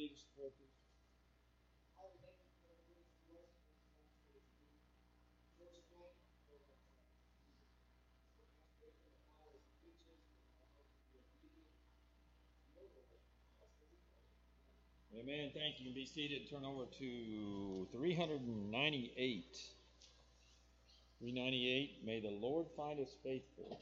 Amen. Thank you. Be seated. Turn over to 398. 398. May the Lord find us faithful.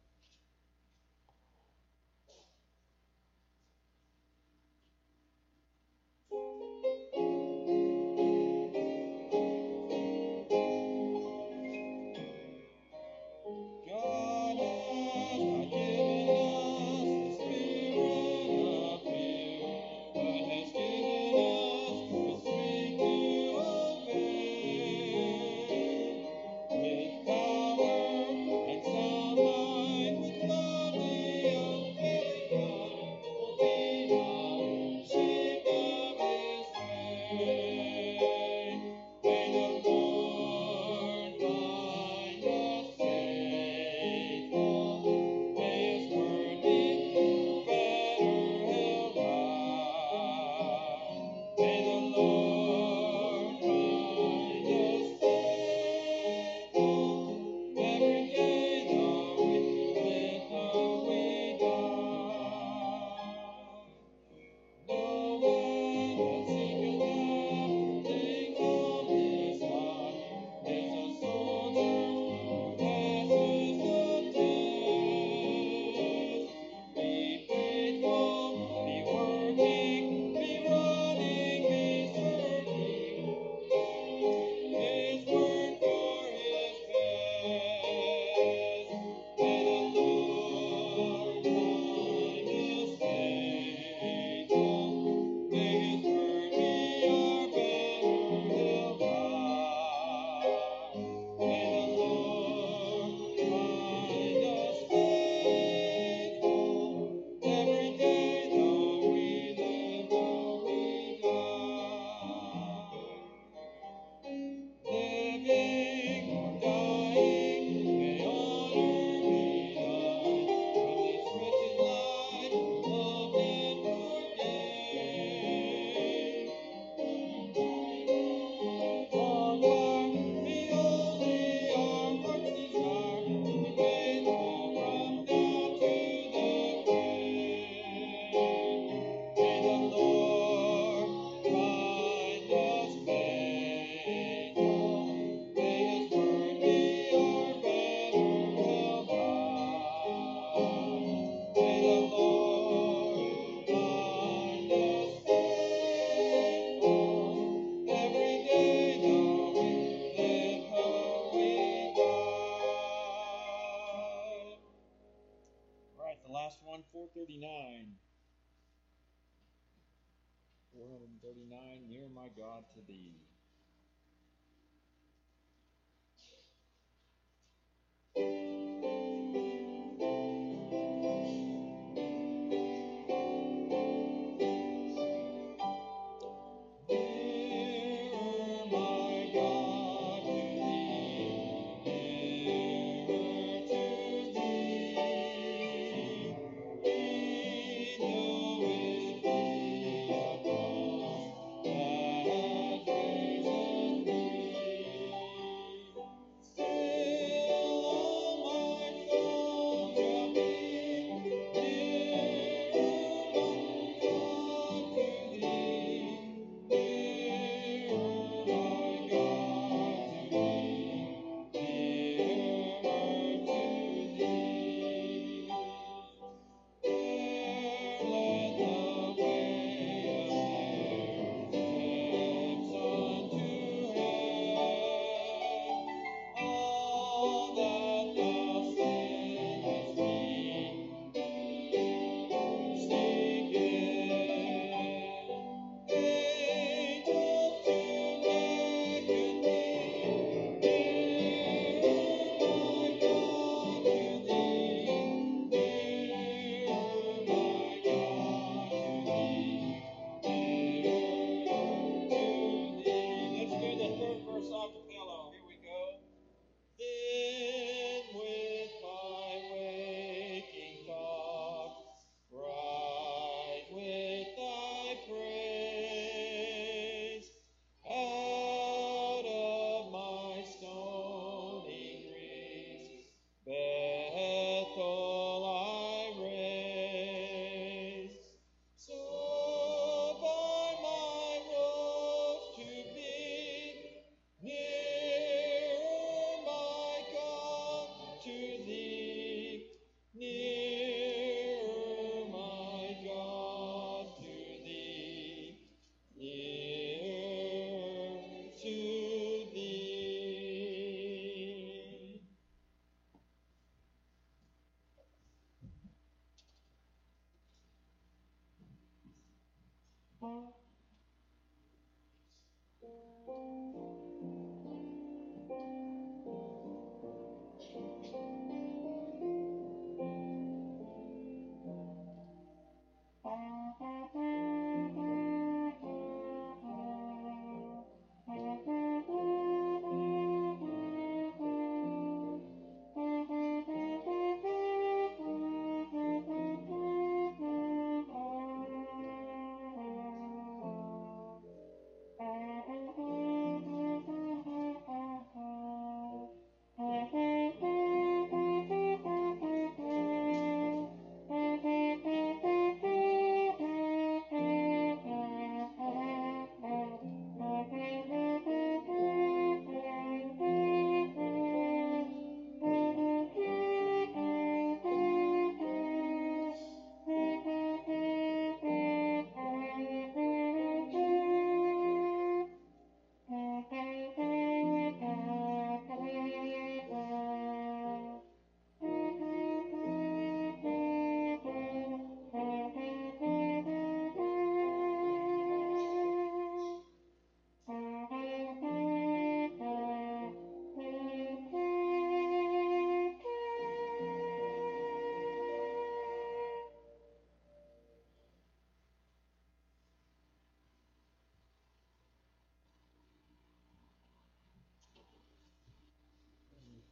Last one, 439. 439, near my God to thee.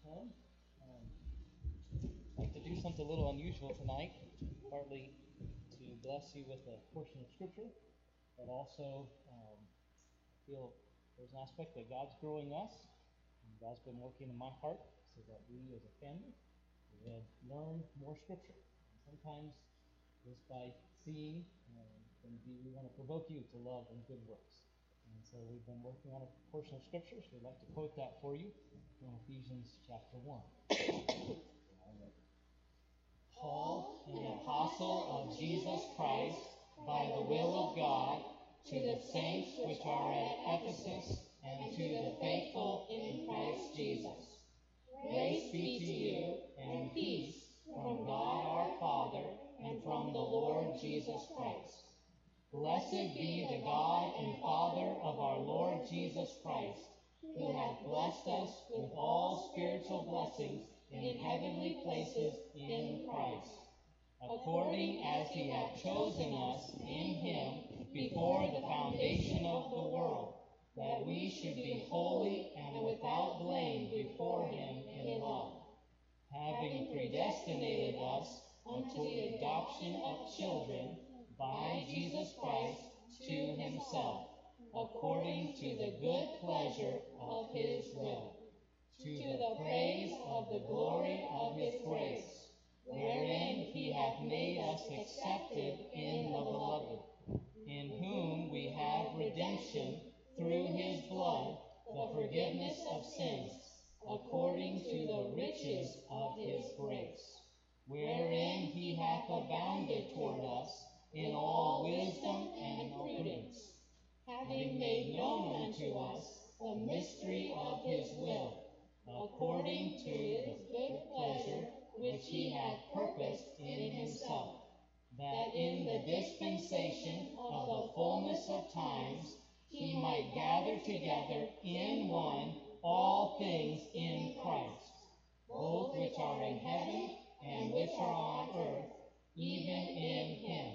home. I'd like to do something a little unusual tonight, partly to bless you with a portion of Scripture, but also feel there's an aspect that God's growing us, and God's been working in my heart so that we as a family would learn more Scripture. And sometimes just by seeing, we want to provoke you to love and good works. And so we've been working on a portion of Scripture, so we'd like to quote that for you from Ephesians chapter 1. Paul, an apostle of Jesus Christ, by the will of God, to the saints which are at Ephesus, and to the faithful in Christ Jesus. Grace be to you, and peace from God our Father, and from the Lord Jesus Christ. Blessed be the God and Father of our Lord Jesus Christ, who hath blessed us with all spiritual blessings in heavenly places in Christ, according as he hath chosen us in him before the foundation of the world, that we should be holy and without blame before him in love, having predestinated us unto the adoption of children by Jesus Christ to himself, according to the good pleasure of his will, to the praise of the glory of his grace, wherein he hath made us accepted in the Beloved, in whom we have redemption through his blood, the forgiveness of sins, according to the riches of his grace, wherein he hath abounded toward us in all wisdom and prudence, having made known unto us the mystery of his will, according to his good pleasure which he hath purposed in himself, that in the dispensation of the fullness of times he might gather together in one all things in Christ, both which are in heaven and which are on earth, even in him,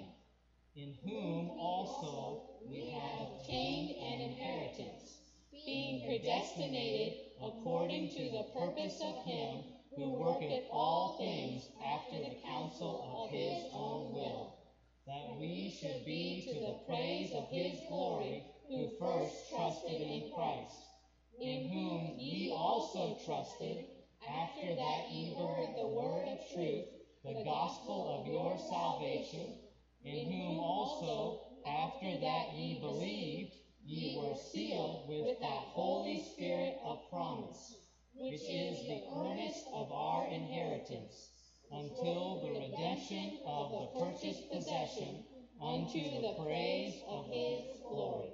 in whom also we have obtained an inheritance, being predestinated according to the purpose of him who worketh all things after the counsel of his own will, that we should be to the praise of his glory, who first trusted in Christ, in whom ye also trusted, after that ye heard the word of truth, the gospel of your salvation, in whom also, after that ye believed, ye were sealed with that Holy Spirit of promise, which is the earnest of our inheritance, until the redemption of the purchased possession, unto the praise of his glory.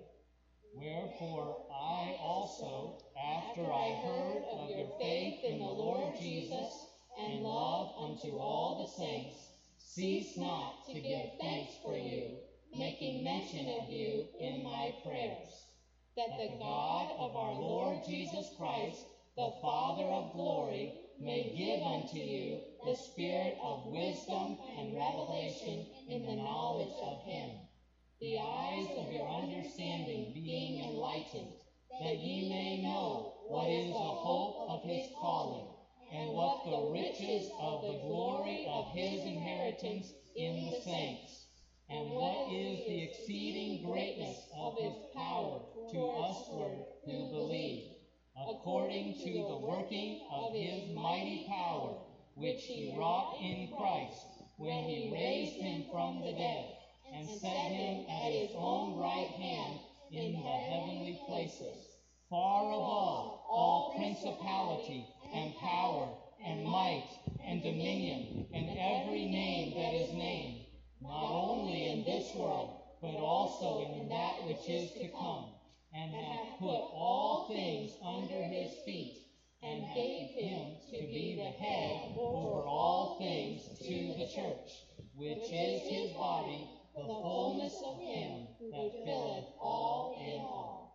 Wherefore I also, after I heard of your faith in the Lord Jesus, and love unto all the saints, cease not to give thanks for you, making mention of you in my prayers, that the God of our Lord Jesus Christ, the Father of glory, may give unto you the spirit of wisdom and revelation in the knowledge of him, the eyes of your understanding being enlightened, that ye may know what is the hope of his calling, and what the riches of the glory of his inheritance in the saints, and what is the exceeding greatness of his power to usward who believe, according to the working of his mighty power, which he wrought in Christ, when he raised him from the dead, and set him at his own right hand in the heavenly places, far above all principality and power and might and dominion and every name that is named, not only in this world, but also in that which is to come, and hath put all things under his feet, and gave him to be the head over all things to the church, which is his body, the fullness of him that filleth all in all.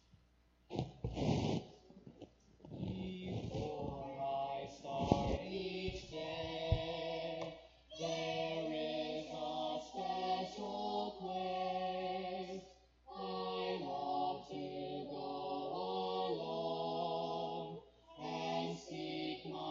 Before I start each day, there is a special place I love to go alone and seek my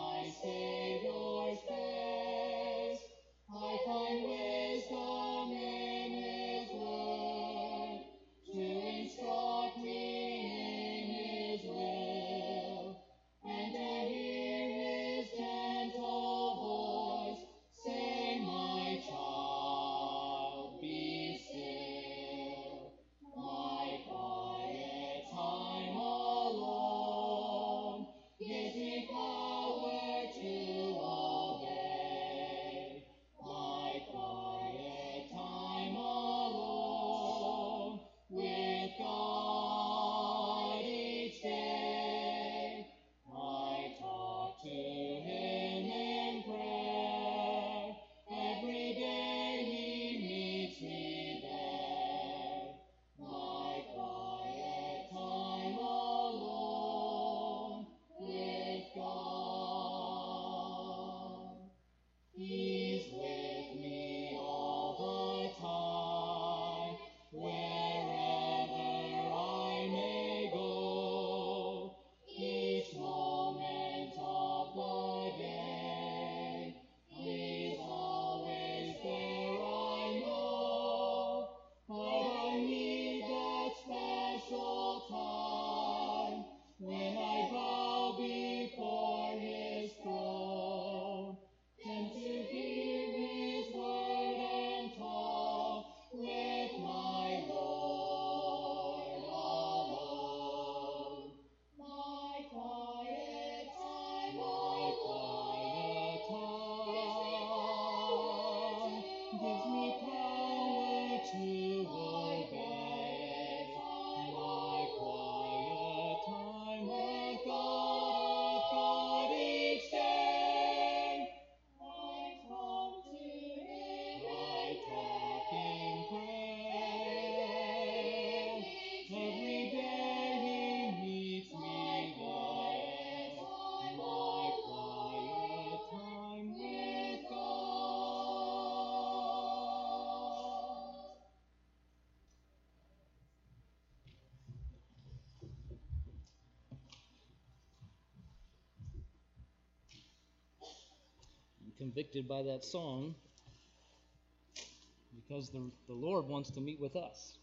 convicted by that song because the Lord wants to meet with us.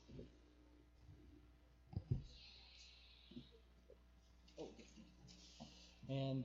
And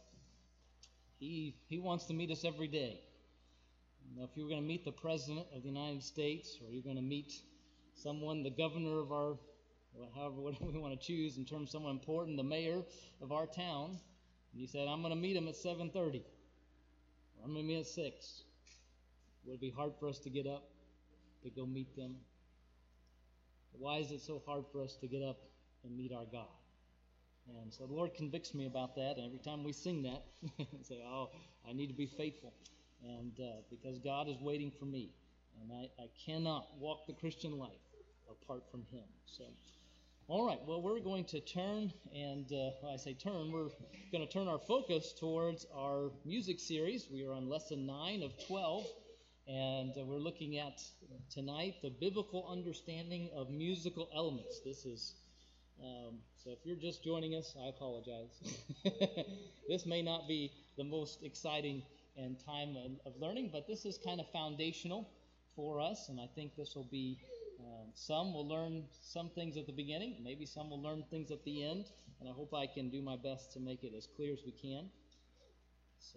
He wants to meet us every day. Now, if you were going to meet the President of the United States, or you're going to meet someone, the governor of our, whatever we want to choose in terms of someone important, the mayor of our town, and you said, I'm going to meet him at 7:30, or I'm going to meet at 6, would it be hard for us to get up to go meet them? Why is it so hard for us to get up and meet our God? And so the Lord convicts me about that, and every time we sing that, I say, oh, I need to be faithful, and because God is waiting for me, and I cannot walk the Christian life apart from Him. So, all right, well, we're going to turn, and when I say turn, we're going to turn our focus towards our music series. We are on lesson 9 of 12, and we're looking at tonight the biblical understanding of musical elements. This is so if you're just joining us, I apologize. This may not be the most exciting and time of learning, but this is kind of foundational for us, and I think this will be, some will learn some things at the beginning, maybe some will learn things at the end, and I hope I can do my best to make it as clear as we can. So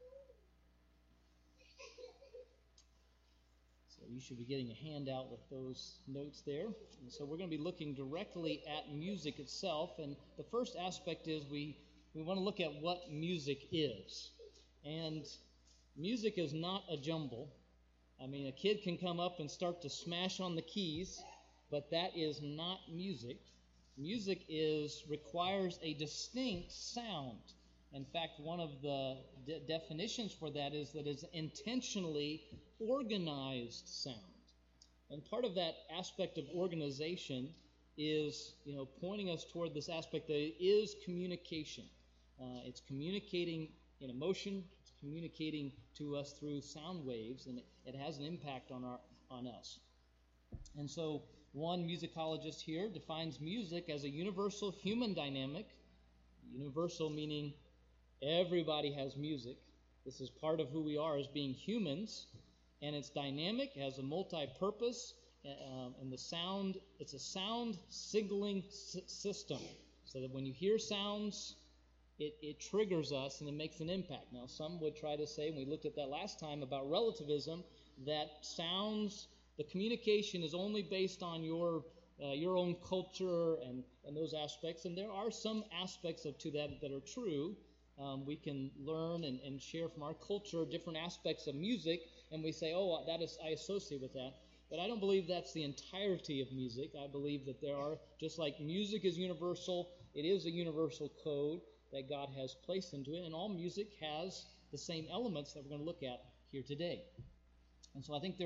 you should be getting a handout with those notes there. And so we're going to be looking directly at music itself. And the first aspect is we want to look at what music is. And music is not a jumble. I mean, a kid can come up and start to smash on the keys, but that is not music. Music requires a distinct sound. In fact, one of the definitions for that is that it's intentionally organized sound. And part of that aspect of organization is, pointing us toward this aspect that it is communication. It's communicating in emotion. It's communicating to us through sound waves, and it has an impact on us. And so one musicologist here defines music as a universal human dynamic. Universal meaning everybody has music. This is part of who we are as being humans. And it's dynamic, it has a multi-purpose, and the sound, it's a sound signaling system. So that when you hear sounds, it triggers us and it makes an impact. Now, some would try to say, and we looked at that last time about relativism, that sounds, the communication is only based on your own culture and those aspects. And there are some aspects to that are true. We can learn and share from our culture different aspects of music, and we say, oh, I associate with that. But I don't believe that's the entirety of music. I believe that there are, just like music is universal, it is a universal code that God has placed into it, and all music has the same elements that we're going to look at here today. And so I think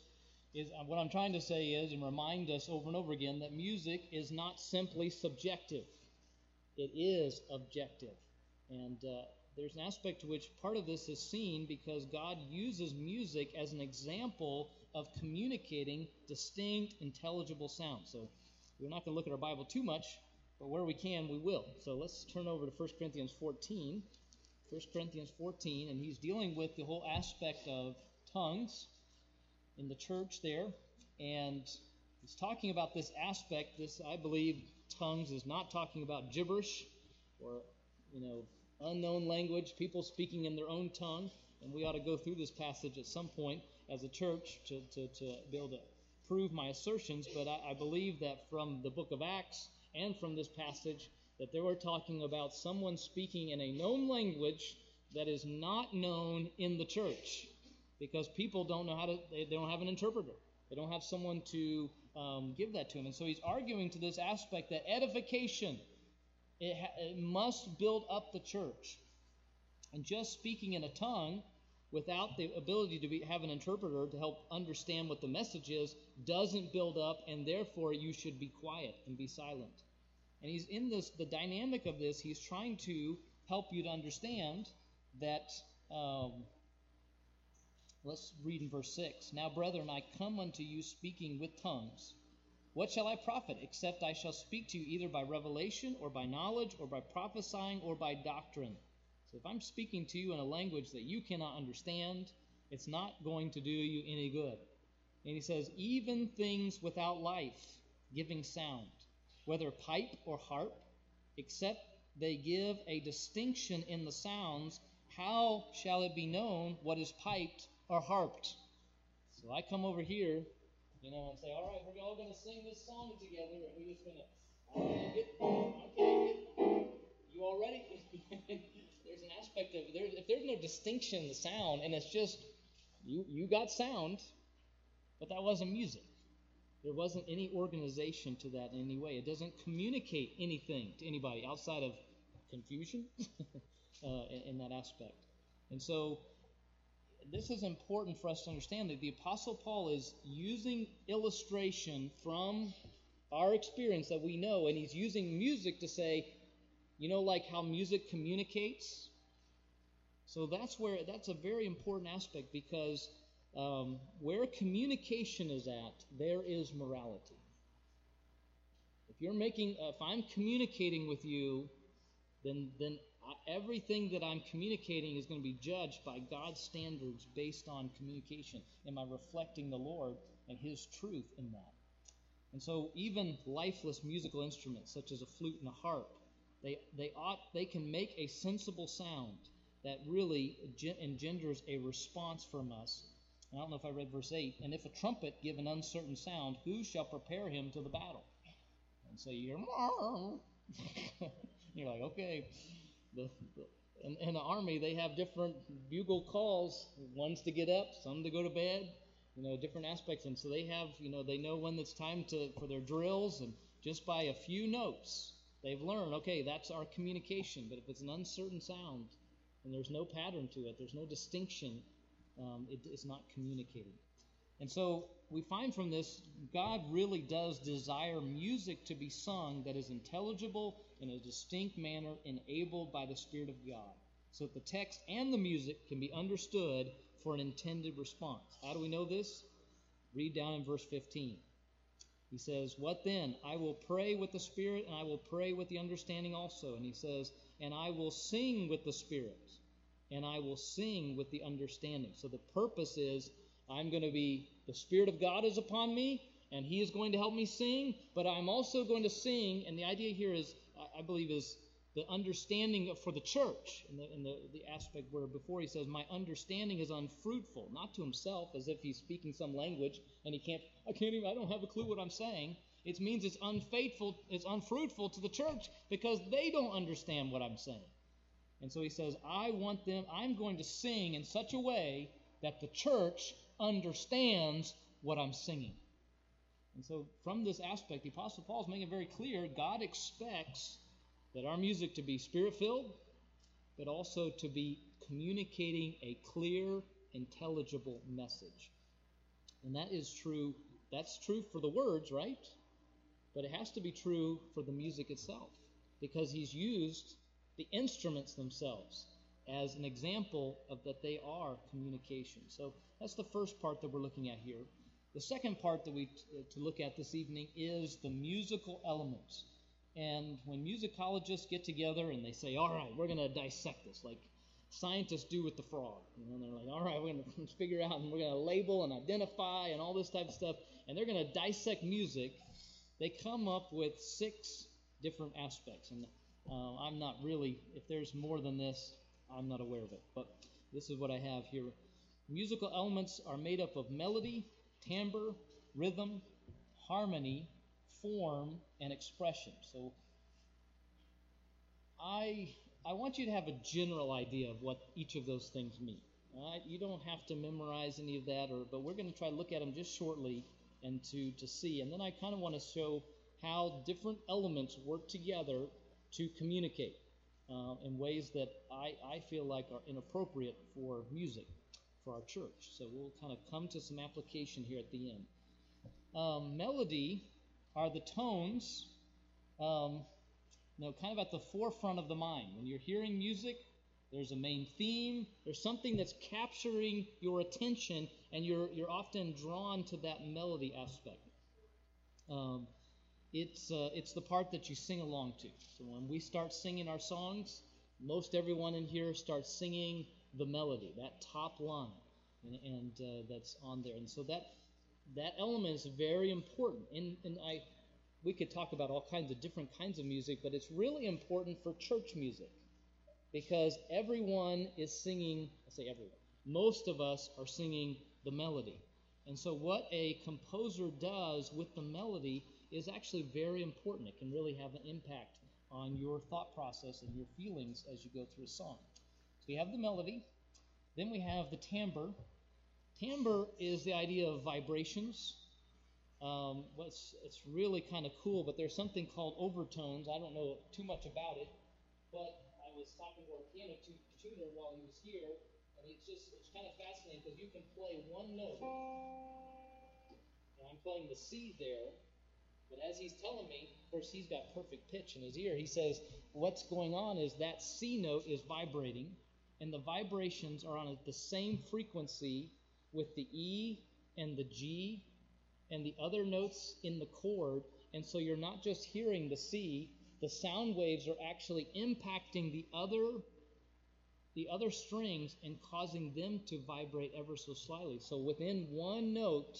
what I'm trying to say is, and remind us over and over again, that music is not simply subjective. It is objective. And there's an aspect to which part of this is seen because God uses music as an example of communicating distinct, intelligible sounds. So we're not going to look at our Bible too much, but where we can, we will. So let's turn over to 1 Corinthians 14. 1 Corinthians 14, and he's dealing with the whole aspect of tongues in the church there. And he's talking about this aspect. I believe tongues is not talking about gibberish or unknown language, people speaking in their own tongue, and we ought to go through this passage at some point as a church to be able to prove my assertions, but I believe that from the book of Acts and from this passage that they were talking about someone speaking in a known language that is not known in the church because people don't know they don't have an interpreter. They don't have someone to give that to them. And so he's arguing to this aspect that edification, it must build up the church. And just speaking in a tongue without the ability to have an interpreter to help understand what the message is doesn't build up, and therefore you should be quiet and be silent. And he's in the dynamic of this, he's trying to help you to understand that, let's read in verse 6. Now, brethren, I come unto you speaking with tongues. What shall I profit, except I shall speak to you either by revelation or by knowledge or by prophesying or by doctrine? So if I'm speaking to you in a language that you cannot understand, it's not going to do you any good. And he says, even things without life, giving sound, whether pipe or harp, except they give a distinction in the sounds, how shall it be known what is piped or harped? So I come over here, and say, all right, we're all going to sing this song together, and we're just going to, okay, you all ready? There's an aspect of, if there's no distinction in the sound, and it's just, you got sound, but that wasn't music. There wasn't any organization to that in any way. It doesn't communicate anything to anybody outside of confusion in that aspect. And so this is important for us to understand that the Apostle Paul is using illustration from our experience that we know, and he's using music to say, like how music communicates. So that's a very important aspect, because where communication is at, there is morality. If I'm communicating with you, then everything that I'm communicating is going to be judged by God's standards based on communication. Am I reflecting the Lord and His truth in that? And so even lifeless musical instruments such as a flute and a harp, they can make a sensible sound that really engenders a response from us. And I don't know if I read verse 8. And if a trumpet give an uncertain sound, who shall prepare him to the battle? And so you hear, you're like, okay. In the army, they have different bugle calls. One's to get up, some to go to bed. Different aspects. And so they have, they know when it's time for their drills. And just by a few notes, they've learned, okay, that's our communication. But if it's an uncertain sound and there's no pattern to it, there's no distinction, it's not communicating. And so we find from this, God really does desire music to be sung that is intelligible in a distinct manner, enabled by the Spirit of God, so that the text and the music can be understood for an intended response. How do we know this? Read down in verse 15. He says, what then? I will pray with the Spirit, and I will pray with the understanding also. And he says, and I will sing with the Spirit, and I will sing with the understanding. So the purpose is, the Spirit of God is upon me, and He is going to help me sing, but I'm also going to sing, and the idea here is, I believe, is the understanding for the church, in the aspect where before he says, my understanding is unfruitful, not to himself, as if he's speaking some language, and I don't have a clue what I'm saying. It means it's unfruitful to the church, because they don't understand what I'm saying. And so he says, I'm going to sing in such a way that the church understands what I'm singing. And so from this aspect, the Apostle Paul is making it very clear, God expects that our music to be Spirit-filled, but also to be communicating a clear, intelligible message. And that is true. That's true for the words, right? But it has to be true for the music itself, because he's used the instruments themselves as an example of that they are communication. So that's the first part that we're looking at here. The second part that we to look at this evening is the musical elements. And when musicologists get together and they say, all right, we're going to dissect this, like scientists do with the frog. And they're like, all right, we're going to figure out, and we're going to label and identify and all this type of stuff, and they're going to dissect music. They come up with 6 different aspects. And I'm not really, if there's more than this, I'm not aware of it. But this is what I have here. Musical elements are made up of melody, timbre, rhythm, harmony, form, and expression. So I want you to have a general idea of what each of those things mean. All right? You don't have to memorize any of that, but we're going to try to look at them just shortly and to see. And then I kind of want to show how different elements work together to communicate in ways that I feel like are inappropriate for music, for our church. So we'll kind of come to some application here at the end. Melody are the tones, kind of at the forefront of the mind. When you're hearing music, there's a main theme. There's something that's capturing your attention, and you're often drawn to that melody aspect. It's the part that you sing along to. So when we start singing our songs, most everyone in here starts singing the melody, that top line, and that's on there. And so that element is very important. We could talk about all kinds of different kinds of music, but it's really important for church music because everyone is singing, I say everyone, most of us are singing the melody. And so what a composer does with the melody is actually very important. It can really have an impact on your thought process and your feelings as you go through a song. So we have the melody, then we have the timbre. Timbre is the idea of vibrations. It's really kind of cool, but there's something called overtones. I don't know too much about it, but I was talking to our piano tutor while he was here, and it's kind of fascinating because you can play one note, and I'm playing the C there, but as he's telling me, of course he's got perfect pitch in his ear, he says what's going on is that C note is vibrating, and the vibrations are on the same frequency with the E and the G and the other notes in the chord, and so you're not just hearing the C, the sound waves are actually impacting the other strings and causing them to vibrate ever so slightly. So within one note,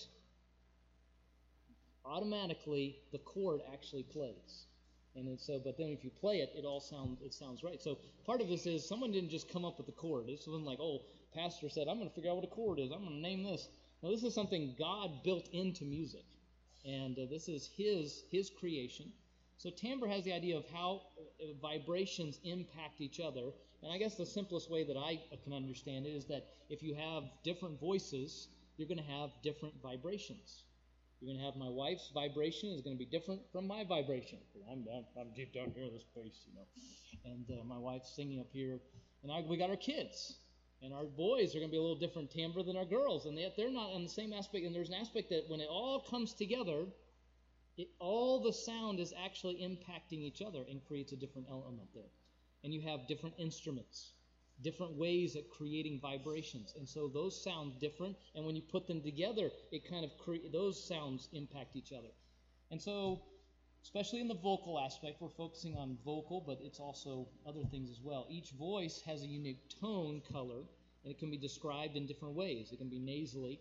automatically the chord actually plays. But then if you play it, it sounds right. So part of this is someone didn't just come up with the chord. This wasn't like, pastor said, I'm going to figure out what a chord is. I'm going to name this. No, this is something God built into music, and this is His creation. So timbre has the idea of how vibrations impact each other, and I guess the simplest way that I can understand it is that if you have different voices, you're going to have different vibrations. You're going to have my wife's vibration is going to be different from my vibration. I'm deep down here in this place, and my wife's singing up here, and we got our kids. And our boys are going to be a little different timbre than our girls. And yet they're not on the same aspect. And there's an aspect that when it all comes together, all the sound is actually impacting each other and creates a different element there. And you have different instruments, different ways at creating vibrations. And so those sound different. And when you put them together, it kind of those sounds impact each other. And so, especially in the vocal aspect, we're focusing on vocal, but it's also other things as well. Each voice has a unique tone color, and it can be described in different ways. It can be nasally.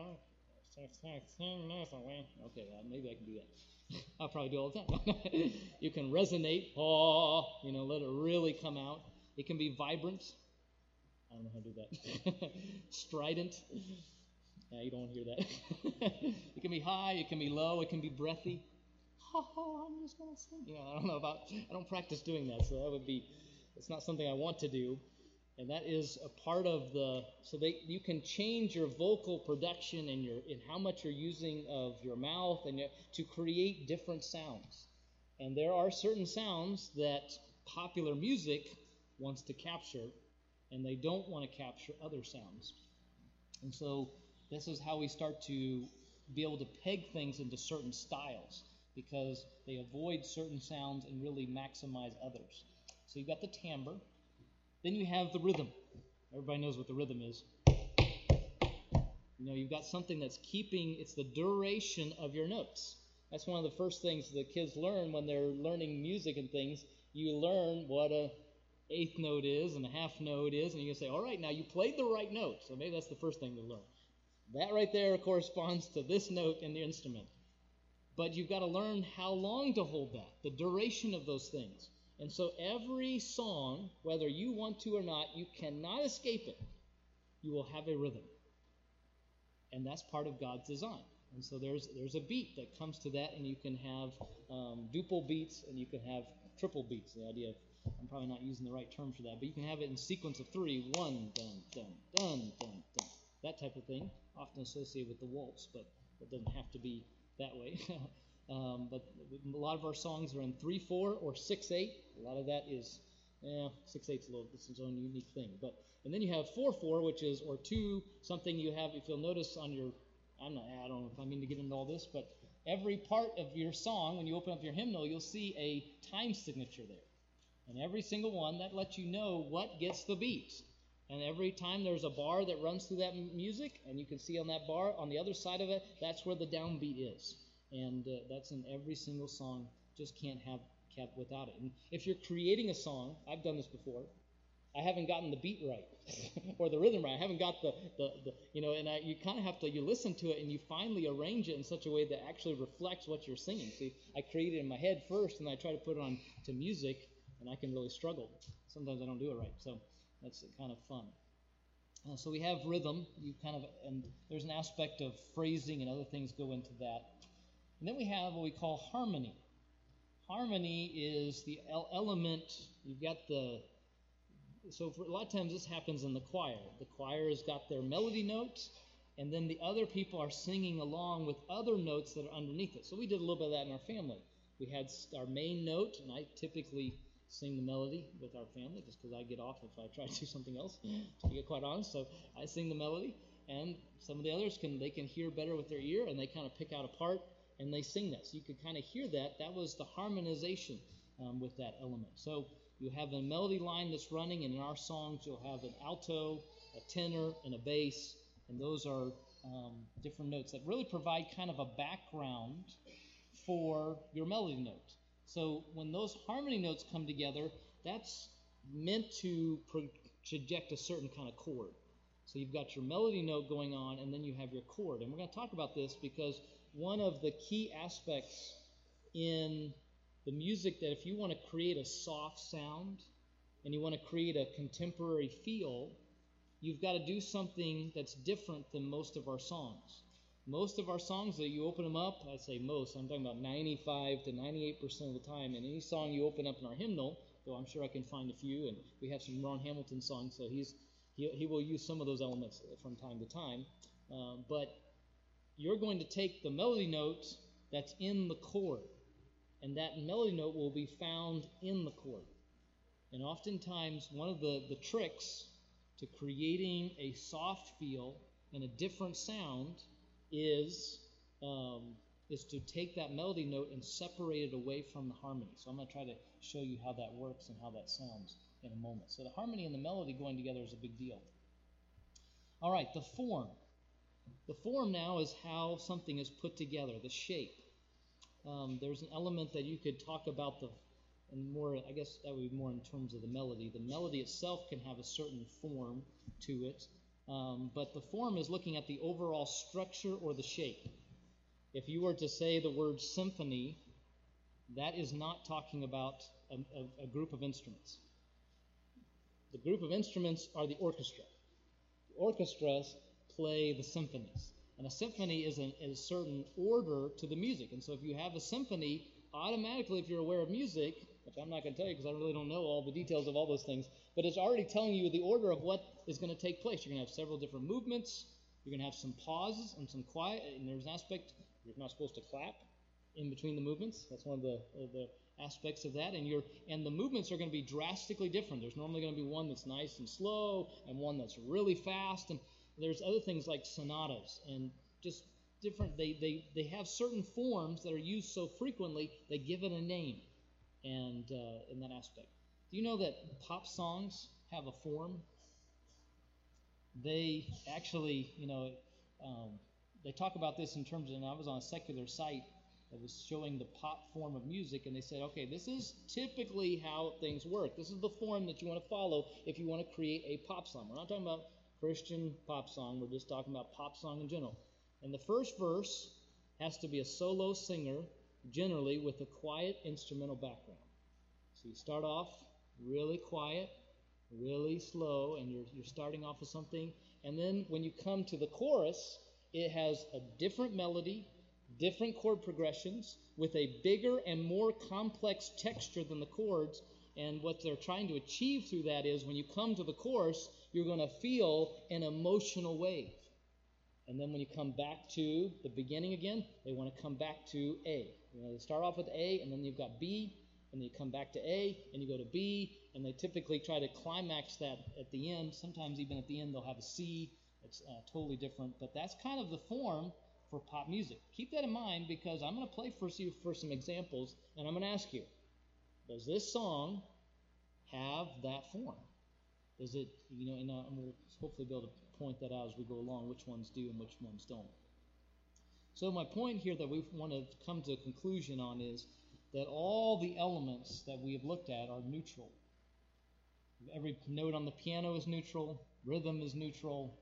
Okay, maybe I can do that. I'll probably do it all the time. You can resonate, let it really come out. It can be vibrant. I don't know how to do that. Strident. Yeah, you don't want to hear that. It can be high, it can be low, it can be breathy. I'm just going to sing. I don't practice doing that, so it's not something I want to do. And that is a part of you can change your vocal production and how much you're using of your mouth and to create different sounds. And there are certain sounds that popular music wants to capture, and they don't want to capture other sounds. And so this is how we start to be able to peg things into certain styles, because they avoid certain sounds and really maximize others. So you've got the timbre. Then you have the rhythm. Everybody knows what the rhythm is. You've got something that's it's the duration of your notes. That's one of the first things the kids learn when they're learning music and things. You learn what a eighth note is and a half note is, and you can say, all right, now you played the right note. So maybe that's the first thing to learn. That right there corresponds to this note in the instrument. But you've got to learn how long to hold that, the duration of those things. And so every song, whether you want to or not, you cannot escape it. You will have a rhythm. And that's part of God's design. And so there's a beat that comes to that, and you can have duple beats and you can have triple beats. The idea of, I'm probably not using the right term for that, but you can have it in sequence of 3, 1, dun, dun, dun, dun, dun. That type of thing, often associated with the waltz, but it doesn't have to be that way. But a lot of our songs are in 3/4 or 6/8. A lot of that is 6/8's it's its own unique thing. And then you have 4/4, which is or 2 something you have. If you'll notice on your, I don't know if I mean to get into all this, but every part of your song, when you open up your hymnal, you'll see a time signature there, and every single one that lets you know what gets the beat. And every time there's a bar that runs through that music, and you can see on that bar, on the other side of it, that's where the downbeat is. And that's in every single song. Just can't have kept without it. And if you're creating a song, I've done this before, I haven't gotten the beat right or the rhythm right. I haven't got the and you kind of have to, you listen to it and you finally arrange it in such a way that actually reflects what you're singing. See, I create it in my head first and I try to put it on to music, and I can really struggle. Sometimes I don't do it right. So that's kind of fun. So we have rhythm, and there's an aspect of phrasing and other things go into that. And then we have what we call harmony. Harmony is the element, you've got a lot of times this happens in the choir. The choir has got their melody notes, and then the other people are singing along with other notes that are underneath it. So we did a little bit of that in our family. We had our main note, and I typically sing the melody with our family just because I get off if I try to do something else, to be quite honest. So I sing the melody, and some of the others can hear better with their ear, and they kind of pick out a part, and they sing that. So you could kind of hear that. That was the harmonization with that element. So you have a melody line that's running, and in our songs you'll have an alto, a tenor, and a bass, and those are different notes that really provide kind of a background for your melody note. So when those harmony notes come together, that's meant to project a certain kind of chord. So you've got your melody note going on, and then you have your chord. And we're going to talk about this because one of the key aspects in the music, that if you want to create a soft sound and you want to create a contemporary feel, you've got to do something that's different than most of our songs. Most of our songs, that you open them up, I say most, I'm talking about 95 to 98% of the time, and any song you open up in our hymnal, though I'm sure I can find a few, and we have some Ron Hamilton songs, so he will use some of those elements from time to time, but you're going to take the melody note that's in the chord, and that melody note will be found in the chord. And oftentimes, one of the tricks to creating a soft feel and a different sound is to take that melody note and separate it away from the harmony. So I'm going to try to show you how that works and how that sounds in a moment. So the harmony and the melody going together is a big deal. All right, the form. The form now is how something is put together, the shape. There's an element that you could talk about and more, I guess that would be more in terms of the melody. The melody itself can have a certain form to it, but the form is looking at the overall structure or the shape. If you were to say the word symphony, that is not talking about a group of instruments. The group of instruments are the orchestra. The orchestras play the symphonies. And a symphony is a certain order to the music. And so if you have a symphony, automatically, if you're aware of music, which I'm not going to tell you because I really don't know all the details of all those things, but it's already telling you the order of what is going to take place. You're going to have several different movements. You're going to have some pauses and some quiet. And there's an aspect, you're not supposed to clap in between the movements. That's one of the aspects of that. And the movements are going to be drastically different. There's normally going to be one that's nice and slow and one that's really fast. And there's other things like sonatas and just different. They have certain forms that are used so frequently, they give it a name. And in that aspect, do you know that pop songs have a form? They actually, they talk about this in terms of, and I was on a secular site that was showing the pop form of music, and they said, okay, this is typically how things work. This is the form that you want to follow if you want to create a pop song. We're not talking about Christian pop song. We're just talking about pop song in general. And the first verse has to be a solo singer, generally with a quiet instrumental background. So you start off really quiet, really slow, and you're starting off with something. And then when you come to the chorus, it has a different melody, different chord progressions, with a bigger and more complex texture than the chords. And what they're trying to achieve through that is when you come to the chorus, you're going to feel an emotional wave. And then when you come back to the beginning again, they want to come back to A. They start off with A, and then you've got B, and then you come back to A, and you go to B, and they typically try to climax that at the end. Sometimes even at the end they'll have a C. It's totally different, but that's kind of the form for pop music. Keep that in mind because I'm going to play for you for some examples, and I'm going to ask you, does this song have that form? Does it, and we'll hopefully be able to point that out as we go along, which ones do and which ones don't. So my point here that we want to come to a conclusion on is that all the elements that we have looked at are neutral. Every note on the piano is neutral. Rhythm is neutral.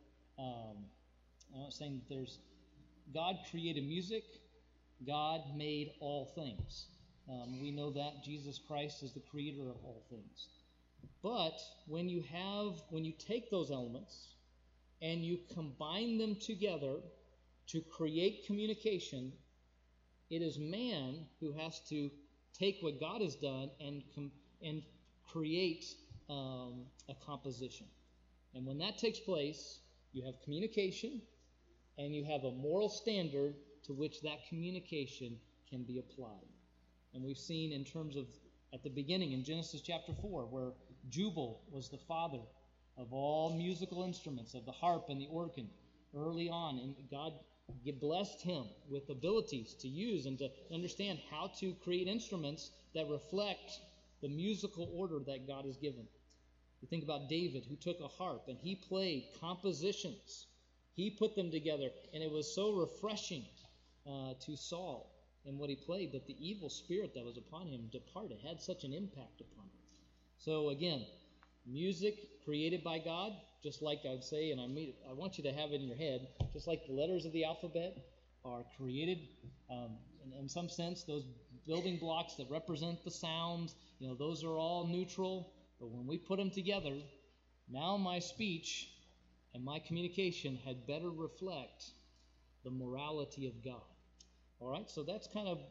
I'm not saying that God created music. God made all things. We know that Jesus Christ is the creator of all things. But when you take those elements and you combine them together to create communication, it is man who has to take what God has done and create a composition. And when that takes place, you have communication and you have a moral standard to which that communication can be applied. And we've seen in terms of, at the beginning in Genesis chapter 4, where Jubal was the father of all musical instruments, of the harp and the organ, early on. And God blessed him with abilities to use and to understand how to create instruments that reflect the musical order that God has given. You think about David, who took a harp and he played compositions. He put them together, and it was so refreshing to Saul and what he played that the evil spirit that was upon him departed, had such an impact upon him. So again, music created by God, just like I would say, and I want you to have it in your head, just like the letters of the alphabet are created, in some sense, those building blocks that represent the sounds, those are all neutral. But when we put them together, now my speech and my communication had better reflect the morality of God. All right, so that's kind of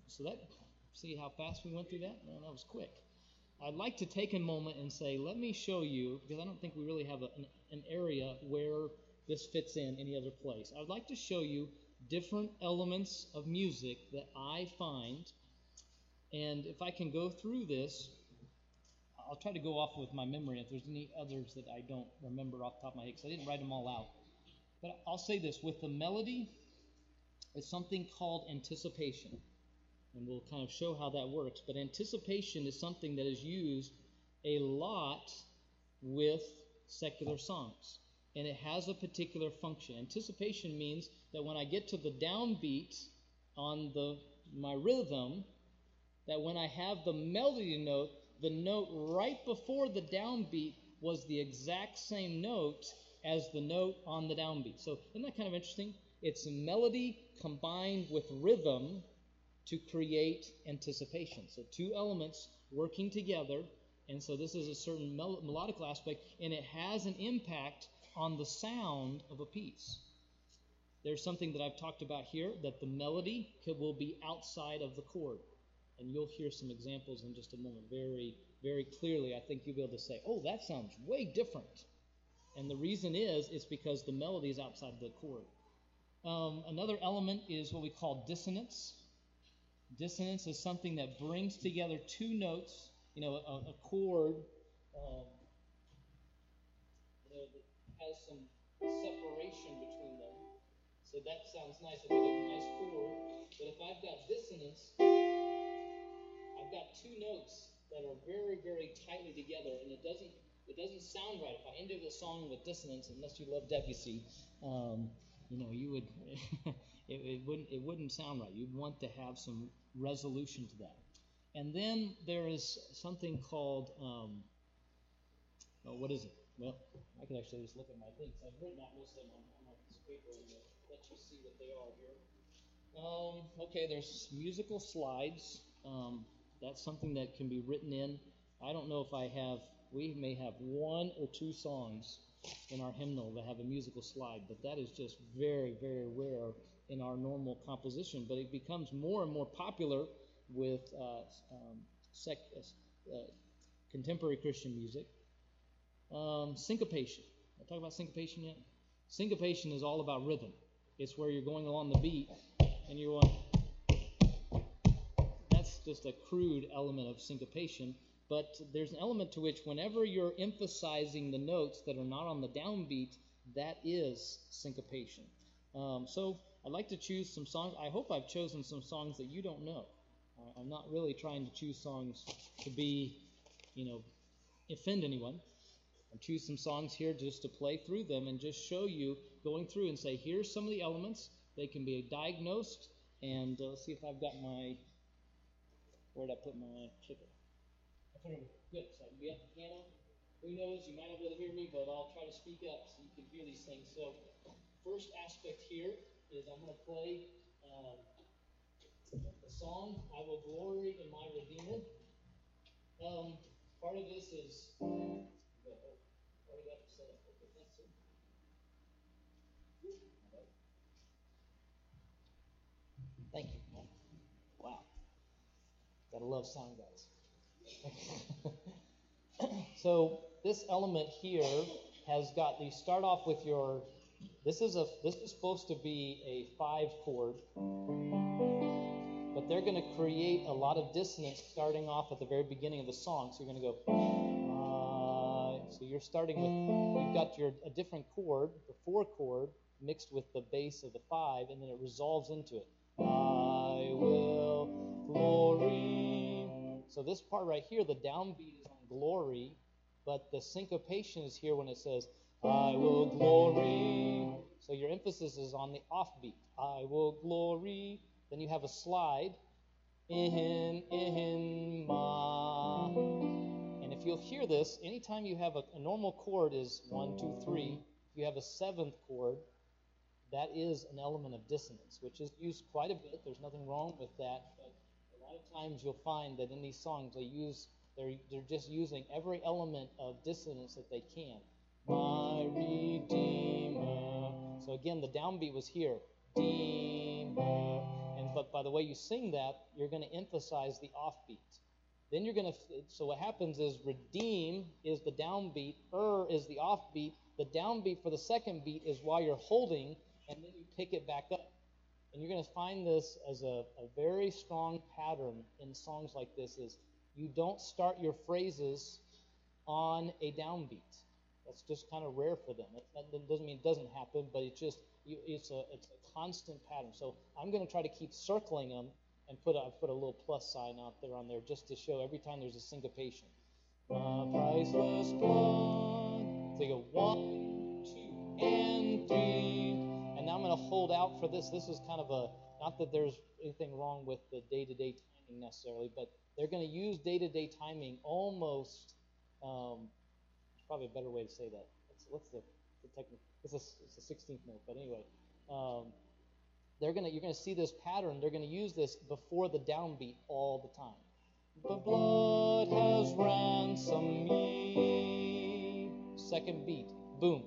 see how fast we went through that? Man, that was quick. I'd like to take a moment and say, let me show you, because I don't think we really have an area where this fits in any other place. I'd like to show you different elements of music that I find, and if I can go through this, I'll try to go off with my memory if there's any others that I don't remember off the top of my head, because I didn't write them all out. But I'll say this, with the melody, it's something called anticipation. And we'll kind of show how that works. But anticipation is something that is used a lot with secular songs. And it has a particular function. Anticipation means that when I get to the downbeat on my rhythm, that when I have the melody note, the note right before the downbeat was the exact same note as the note on the downbeat. So isn't that kind of interesting? It's melody combined with rhythm to create anticipation. So two elements working together, and so this is a certain melodical aspect, and it has an impact on the sound of a piece. There's something that I've talked about here, that the melody will be outside of the chord. And you'll hear some examples in just a moment very, very clearly. I think you'll be able to say, oh, that sounds way different. And the reason is because the melody is outside the chord. Another element is what we call dissonance. Dissonance is something that brings together two notes, a chord that has some separation between them. So that sounds nice. I've got a nice chord. But if I've got dissonance, I've got two notes that are very, very tightly together, and it doesn't sound right. If I ended a song with dissonance, unless you love Debussy, you would it wouldn't sound right. You'd want to have some resolution to that. And then there is something called what is it? Well, I could actually just look at my things. I've written out most of them on my piece of paper and let you see what they are here. Okay, there's musical slides. That's something that can be written in. I don't know if we may have one or two songs in our hymnal that have a musical slide, but that is just very, very rare in our normal composition. But it becomes more and more popular with contemporary Christian music. Syncopation. I talk about syncopation yet? Syncopation is all about rhythm. It's where you're going along the beat and you're going. That's just a crude element of syncopation. But there's an element to which whenever you're emphasizing the notes that are not on the downbeat, that is syncopation. So I'd like to choose some songs. I hope I've chosen some songs that you don't know. I'm not really trying to choose songs to be, offend anyone. I choose some songs here just to play through them and just show you, going through and say, here's some of the elements. They can be diagnosed. And let's see if I've got my Where'd I put my clicker? Good. So I can be at the piano. Who knows? You might not be able to hear me, but I'll try to speak up so you can hear these things. So, first aspect here is I'm going to play the song "I Will Glory in My Redeemer." Part of this is already got it set up. Okay, thanks, sir. Thank you. Wow, gotta love sound guys. So this element here has got, you start off with your, this is supposed to be a 5 chord, but they're going to create a lot of dissonance starting off at the very beginning of the song. So you're going to go, so you're starting with, you've got a different chord, the 4 chord, mixed with the bass of the 5, and then it resolves into it. I will glory. So this part right here, the downbeat is on glory, but the syncopation is here when it says, I will glory. So your emphasis is on the offbeat. I will glory. Then you have a slide. In, ma. And if you'll hear this, anytime you have a normal chord is 1, 2, 3. If you have a 7th chord, that is an element of dissonance, which is used quite a bit. There's nothing wrong with that. But a lot of times you'll find that in these songs they're just using every element of dissonance that they can. My Redeemer. So again, the downbeat was here. Redeemer. But by the way you sing that, you're going to emphasize the offbeat. Then you're going to, so what happens is redeem is the downbeat, is the offbeat. The downbeat for the second beat is while you're holding, and then you pick it back up. And you're going to find this as a very strong pattern in songs like this is you don't start your phrases on a downbeat. That's just kind of rare for them. That doesn't mean it doesn't happen, but it's a constant pattern. So I'm going to try to keep circling them and put a little plus sign out there on there just to show every time there's a syncopation. Priceless blood. So you go 1, 2, and 3. And now I'm going to hold out for this. This is kind of not that there's anything wrong with the day-to-day timing necessarily, but they're going to use day-to-day timing almost, there's probably a better way to say that. What's the technical? It's a 16th note, but anyway. You're going to see this pattern. They're going to use this before the downbeat all the time. The blood has ransomed me. Second beat, boom.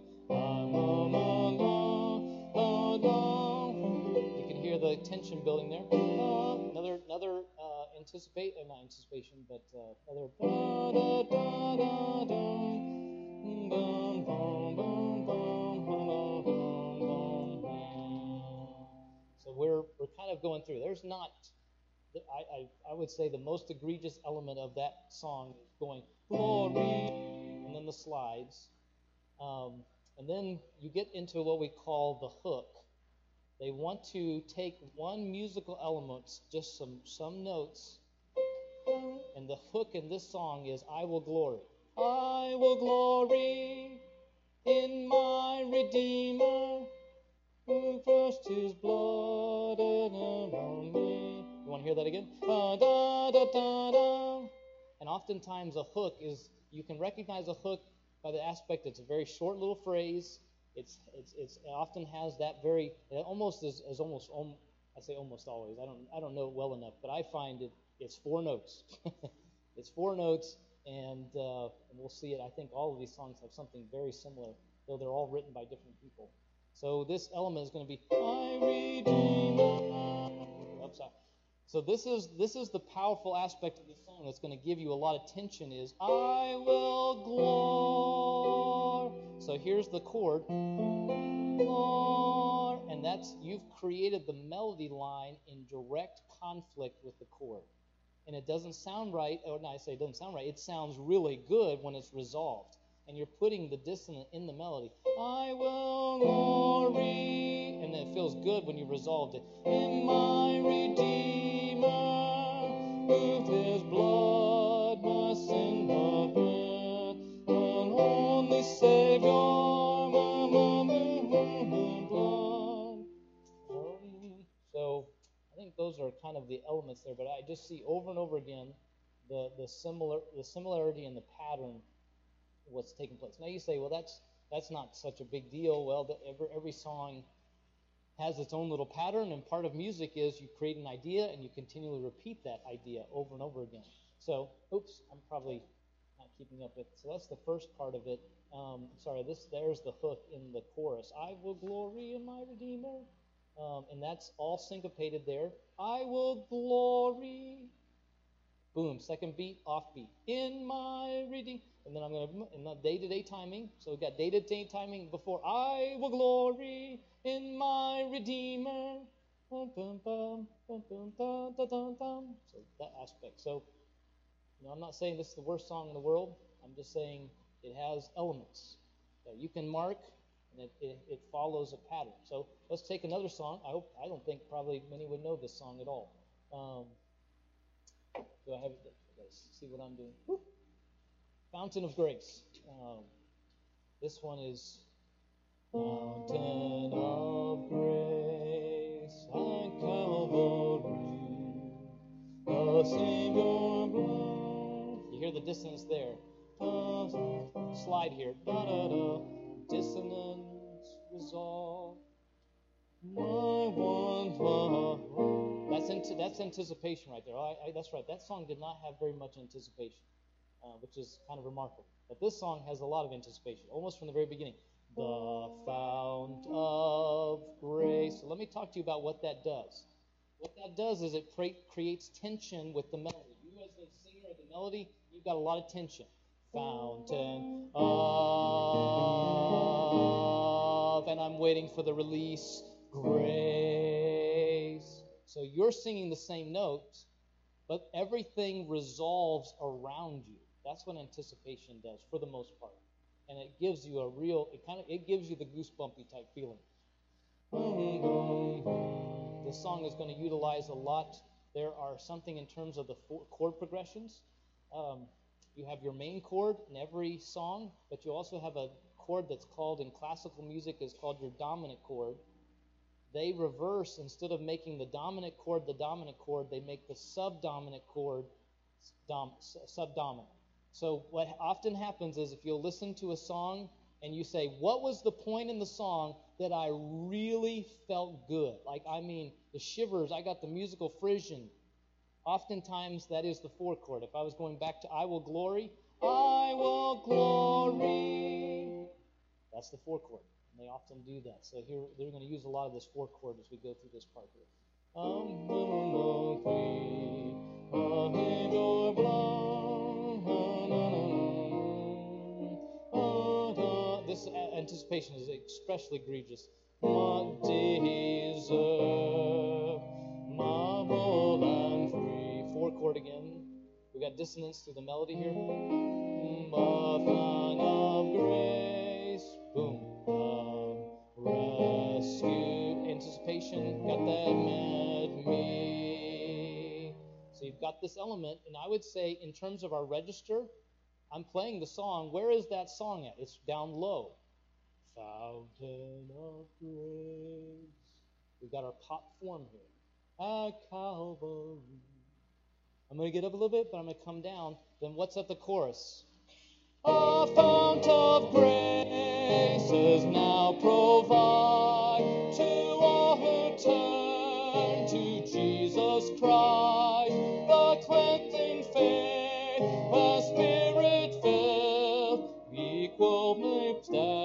You can hear the tension building there. Another not anticipation, but another. So we're kind of going through. There's not, I would say the most egregious element of that song is going glory, and then the slides, and then you get into what we call the hook. They want to take one musical element, just some notes, and the hook in this song is I will glory. I will glory in my Redeemer, who crushed his blood around me. You want to hear that again? Da, da, da, da, da. And oftentimes a hook is, you can recognize a hook by the aspect it's a very short little phrase. It often has that very, it almost is almost, I say almost always, I don't know it well enough, but I find it's 4 notes. It's 4 notes, and we'll see it. I think all of these songs have something very similar, though they're all written by different people. So this element is going to be my Redeemer. Upside. So this is the powerful aspect of the song that's going to give you a lot of tension. Is I will glory. So here's the chord, and that's, you've created the melody line in direct conflict with the chord. And it doesn't sound right, or no, I say it doesn't sound right, it sounds really good when it's resolved. And you're putting the dissonant in the melody. I will glory. And then it feels good when you resolved it. In my Redeemer, with his blood, my sin not red. An only Savior, my blood. So I think those are kind of the elements elements there, but I just see over and over again the similarity in the pattern of what's taking place. Now you say, well, that's not such a big deal. Well, every song has its own little pattern, and part of music is you create an idea and you continually repeat that idea over and over again. So, oops, I'm probably not keeping up with. So that's the first part of it. There's the hook in the chorus. I will glory in my Redeemer, and that's all syncopated there. I will glory. Boom, second beat, off beat. In my Redeemer. And then I'm going to, in the day-to-day timing, so we've got day-to-day timing before, I will glory in my Redeemer. Bum, bum, bum, bum, bum, dum, dum, dum, dum. So that aspect. So, I'm not saying this is the worst song in the world. I'm just saying it has elements that you can mark, and it follows a pattern. So let's take another song. I don't think probably many would know this song at all. Do I have it? Let's see what I'm doing. Woo. Fountain of Grace. This one is Fountain of Grace at Calvary, the Savior blood. You hear the dissonance there. Slide here. Da-da-da. Dissonance, resolve. My one love. That's anticipation right there. That's right. That song did not have very much anticipation, which is kind of remarkable. But this song has a lot of anticipation, almost from the very beginning. The fount of grace. So let me talk to you about what that does. What that does is it creates tension with the melody. You as the singer of the melody, you've got a lot of tension. Fountain of, and I'm waiting for the release, grace. So you're singing the same notes, but everything resolves around you. That's what anticipation does for the most part. And it gives you it gives you the goosebumpy type feeling. This song is going to utilize a lot. There are something in terms of the chord progressions. You have your main chord in every song, but you also have a chord that's called, in classical music, is called your dominant chord. They reverse, instead of making the dominant chord, they make the subdominant chord subdominant. So what often happens is, if you'll listen to a song and you say, what was the point in the song that I really felt good? The shivers, I got the musical frisson. Oftentimes that is the 4 chord. If I was going back to I will glory, that's the 4 chord. And they often do that. So here they're going to use a lot of this 4 chord as we go through this part here. This anticipation is especially egregious. What deserve marble and free. 4 chord again. We got dissonance through the melody here. Fountain of grace. Boom. Rescue. Anticipation. Got that met me. So you've got this element, and I would say in terms of our register, I'm playing the song. Where is that song at? It's down low. Fountain of grace. We've got our pop form here. At Calvary. I'm going to get up a little bit, but I'm going to come down. Then what's at the chorus? A fount of grace is now provide to all who turn to Jesus Christ, the cleansing faith, the Spirit filled, equal may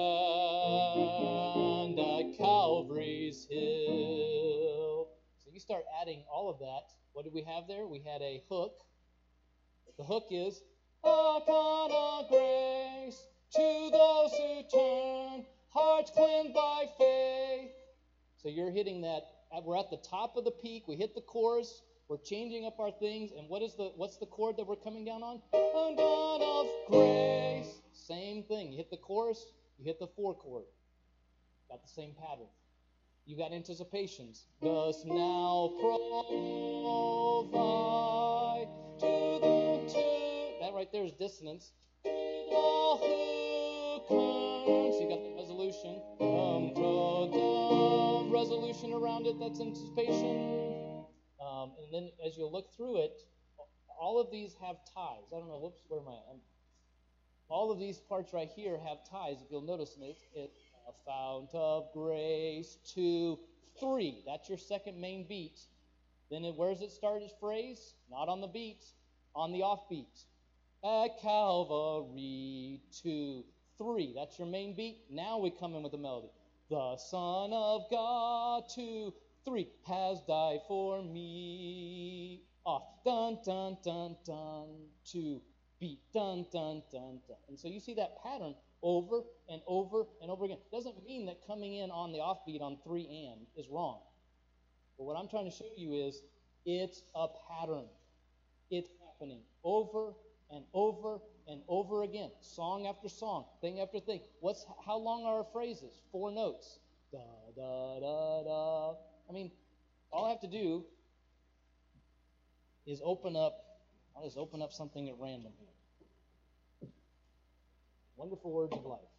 stand at Calvary's hill. So you start adding all of that. What did we have there? We had a hook. The hook is a God of grace to those who turn, hearts cleansed by faith. So you're hitting that. We're at the top of the peak. We hit the chorus. We're changing up our things. And what's the chord that we're coming down on? A God of grace. Same thing. You hit the chorus. You hit the 4 chord. Got the same pattern. You got anticipations. Thus now provide to the two. That right there is dissonance. To all who come. So you got the resolution. Resolution around it. That's anticipation. And then as you look through it, all of these have ties. I don't know, whoops, where am I? All of these parts right here have ties. If you'll notice, it's a fount of grace, 2, 3. That's your second main beat. Then where does it start its phrase? Not on the beat, on the offbeat. At Calvary, 2, 3. That's your main beat. Now we come in with the melody. The Son of God, 2, 3, has died for me. Off, dun, dun, dun, dun, 2, beat, dun, dun, dun, dun. And so you see that pattern over and over and over again. Doesn't mean that coming in on the offbeat on 3 and is wrong. But what I'm trying to show you is it's a pattern. It's happening over and over and over again. Song after song, thing after thing. How long are our phrases? 4 notes. Da, da, da, da. I mean, all I have to do is I'll just open up something at random here. Wonderful Words of Life.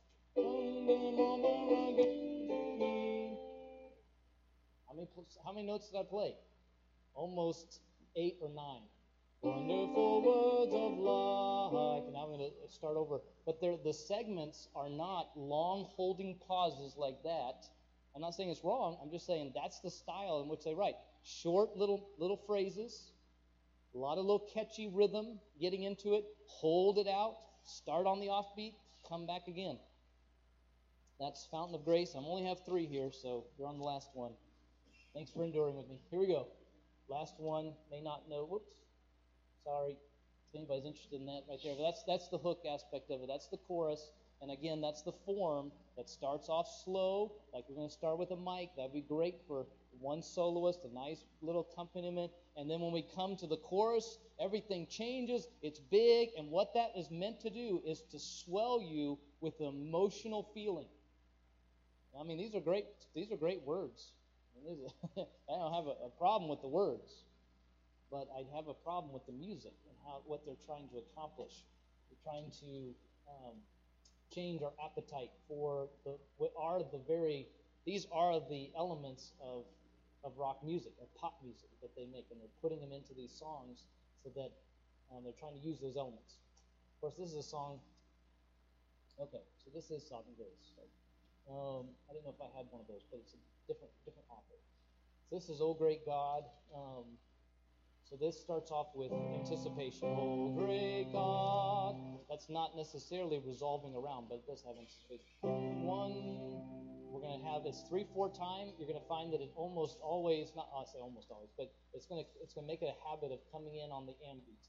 How many notes did I play? Almost 8 or 9. Wonderful words of life. And now I'm going to start over. But the segments are not long holding pauses like that. I'm not saying it's wrong. I'm just saying that's the style in which they write. Short little phrases. A lot of little catchy rhythm, getting into it. Hold it out. Start on the offbeat. Come back again. That's Fountain of Grace. I only have 3 here, so you're on the last one. Thanks for enduring with me. Here we go. Last one. May not know. Whoops. Sorry. If anybody's interested in that right there. But that's the hook aspect of it. That's the chorus. And again, that's the form that starts off slow. Like we're going to start with a mic. That'd be great for one soloist, a nice little accompaniment. And then when we come to the chorus, everything changes. It's big. And what that is meant to do is to swell you with emotional feeling. I mean, these are great words. I don't have a problem with the words, but I have a problem with the music and what they're trying to accomplish. They're trying to change our appetite for these are the elements of rock music, or pop music that they make, and they're putting them into these songs so that they're trying to use those elements. Of course, this is a song. Okay, so this is Sovereign Grace. I didn't know if I had one of those, but it's a different author. So this is O Great God. So this starts off with anticipation. O great God. That's not necessarily resolving around, but it does have anticipation. We're going to have this 3/4 time. You're going to find that it almost always, not I say almost always, but it's going to make it a habit of coming in on the and beat.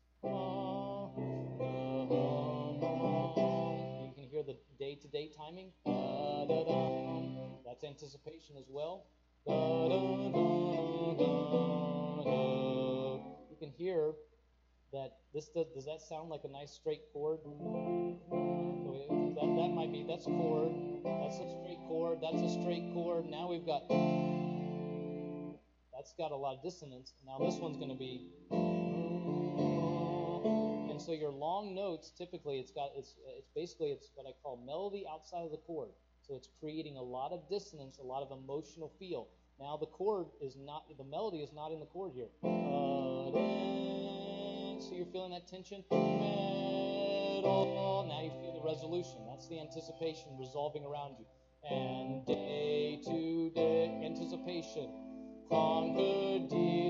You can hear the day-to-day timing. That's anticipation as well. You can hear that does that sound like a nice straight chord? That might be, that's a chord. That's a straight chord. That's a straight chord. Now we've got, that's got a lot of dissonance. Now this one's going to be, and so your long notes, typically it's basically what I call melody outside of the chord. So it's creating a lot of dissonance, a lot of emotional feel. Now the melody is not in the chord here. So you're feeling that tension. Now you feel the resolution. That's the anticipation resolving around you. And day to day anticipation. Conquer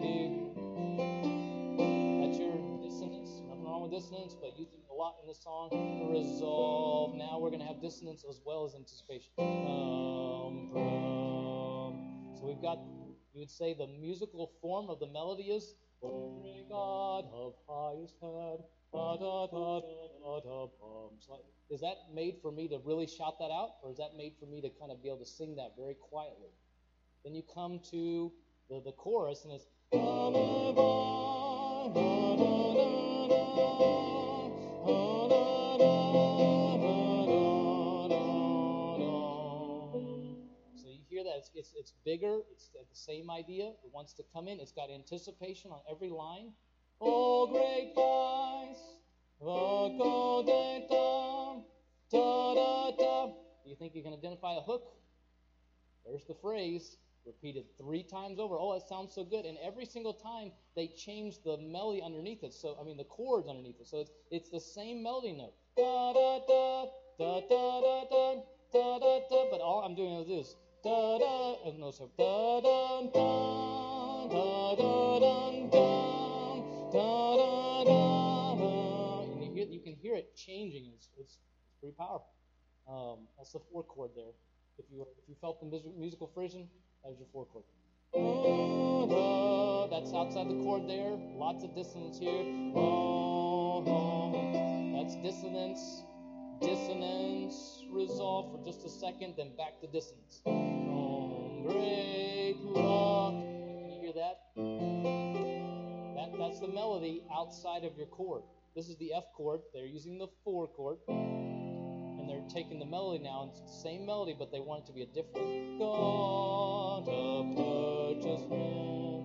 That's your dissonance. Nothing wrong with dissonance, but using a lot in the song. Resolve. Now we're going to have dissonance as well as anticipation. So we've got, you would say the musical form of the melody is O great God of highest head. Da, da, da, da, da, da. Is that made for me to really shout that out, or is that made for me to kind of be able to sing that very quietly? Then you come to the chorus, and it's it's bigger. It's the same idea. It wants to come in. It's got anticipation on every line. Oh, great Christ, the golden dawn, da da da. Do you think you can identify a hook? There's the phrase. Repeated 3 times over. Oh, it sounds so good. And every single time they change the melody underneath it. So, the chords underneath it. So it's the same melody note. Da da da da da da da da da da. But all I'm doing is this. Da da. No, so da da da da da da da da da. And you can hear it changing. It's pretty powerful. That's the 4 chord there. If you felt the musical frisson, that was your 4 chord. That's outside the chord there. Lots of dissonance here. That's dissonance. Dissonance. Resolve for just a second, then back to dissonance. Great rock. Can you hear that? That's the melody outside of your chord. This is the F chord. They're using the 4 chord. And they're taking the melody now, and it's the same melody, but they want it to be a different. God to purchase me.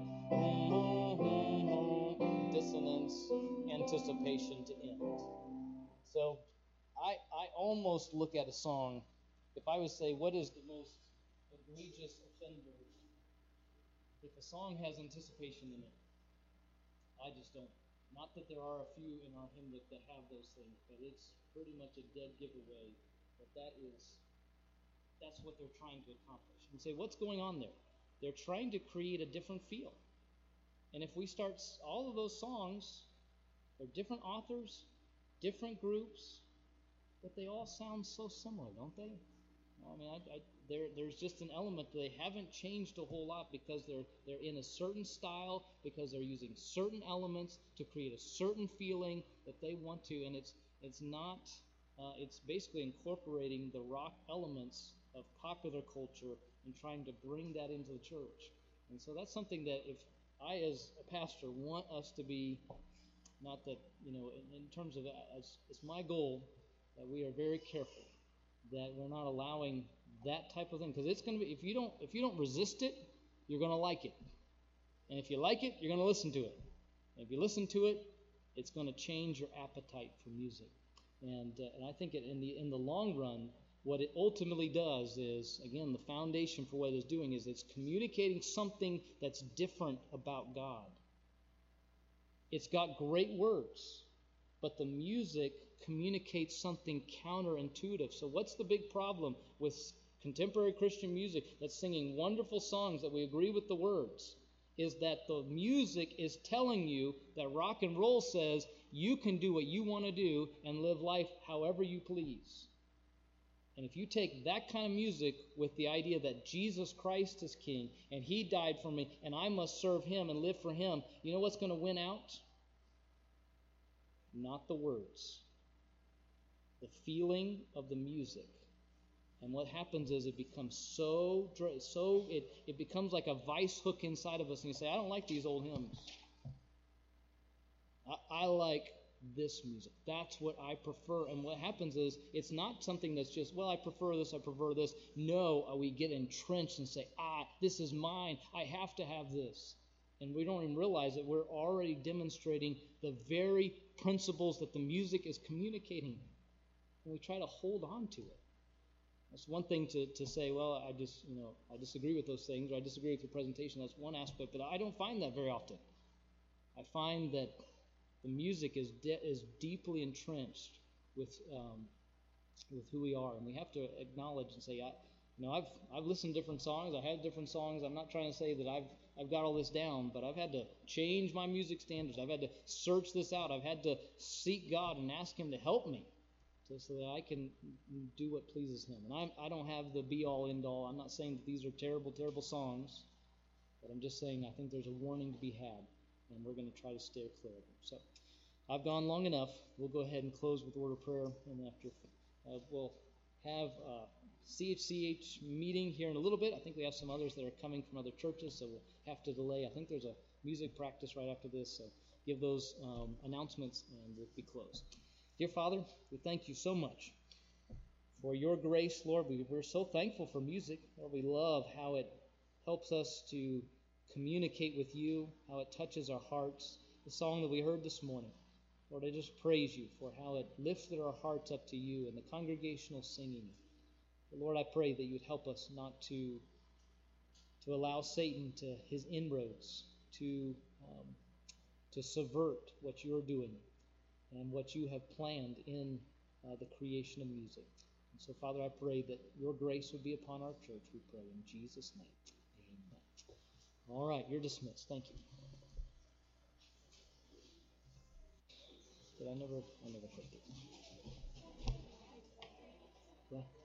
Dissonance, anticipation to end. So I almost look at a song, if I would say, what is the most egregious offender? If a song has anticipation in it, I just don't. Not that there are a few in our hymn book that have those things, but it's pretty much a dead giveaway that that's what they're trying to accomplish. And say, what's going on there? They're trying to create a different feel. And if we start all of those songs, they're different authors, different groups, but they all sound so similar, don't they? There's just an element that they haven't changed a whole lot because they're in a certain style, because they're using certain elements to create a certain feeling that they want to, and it's basically incorporating the rock elements of popular culture and trying to bring that into the church. And so that's something that if I, as a pastor, want us to be, not that, in terms of, it's my goal that we are very careful that we're not allowing that type of thing, because it's going to be, if you don't resist it, you're going to like it, and if you like it, you're going to listen to it, and if you listen to it, it's going to change your appetite for music, and I think in the long run, what it ultimately does is, again, the foundation for what it's doing is it's communicating something that's different about God. It's got great words, but the music communicates something counterintuitive. So what's the big problem with contemporary Christian music that's singing wonderful songs that we agree with the words? Is that the music is telling you that rock and roll says you can do what you want to do and live life however you please. And if you take that kind of music with the idea that Jesus Christ is king and he died for me and I must serve him and live for him, you know what's going to win out? Not the words. The feeling of the music. And what happens is it becomes it becomes like a vice hook inside of us, and you say, I don't like these old hymns. I like this music. That's what I prefer. And what happens is it's not something that's just, well, I prefer this, I prefer this. No, we get entrenched and say, this is mine. I have to have this. And we don't even realize that we're already demonstrating the very principles that the music is communicating. And we try to hold on to it. It's one thing to say, well, I disagree with those things, or I disagree with your presentation. That's one aspect, but I don't find that very often. I find that the music is deeply entrenched with who we are, and we have to acknowledge and say, I've listened to different songs. I had different songs. I'm not trying to say that I've got all this down, but I've had to change my music standards. I've had to search this out. I've had to seek God and ask him to help me so that I can do what pleases him. And I don't have the be-all, end-all. I'm not saying that these are terrible, terrible songs, but I'm just saying I think there's a warning to be had, and we're going to try to steer clear of them. So I've gone long enough. We'll go ahead and close with a word of prayer, and after we'll have a CHCH meeting here in a little bit. I think we have some others that are coming from other churches, so we'll have to delay. I think there's a music practice right after this, so give those announcements, and we'll be closed. Dear Father, we thank you so much for your grace, Lord. We're so thankful for music. Lord, we love how it helps us to communicate with you, how it touches our hearts. The song that we heard this morning, Lord, I just praise you for how it lifted our hearts up to you and the congregational singing. But Lord, I pray that you'd help us not to to allow Satan to his inroads to subvert what you're doing and what you have planned in the creation of music. And so, Father, I pray that your grace would be upon our church, we pray in Jesus' name. Amen. All right, you're dismissed. Thank you. I never clicked it. Yeah.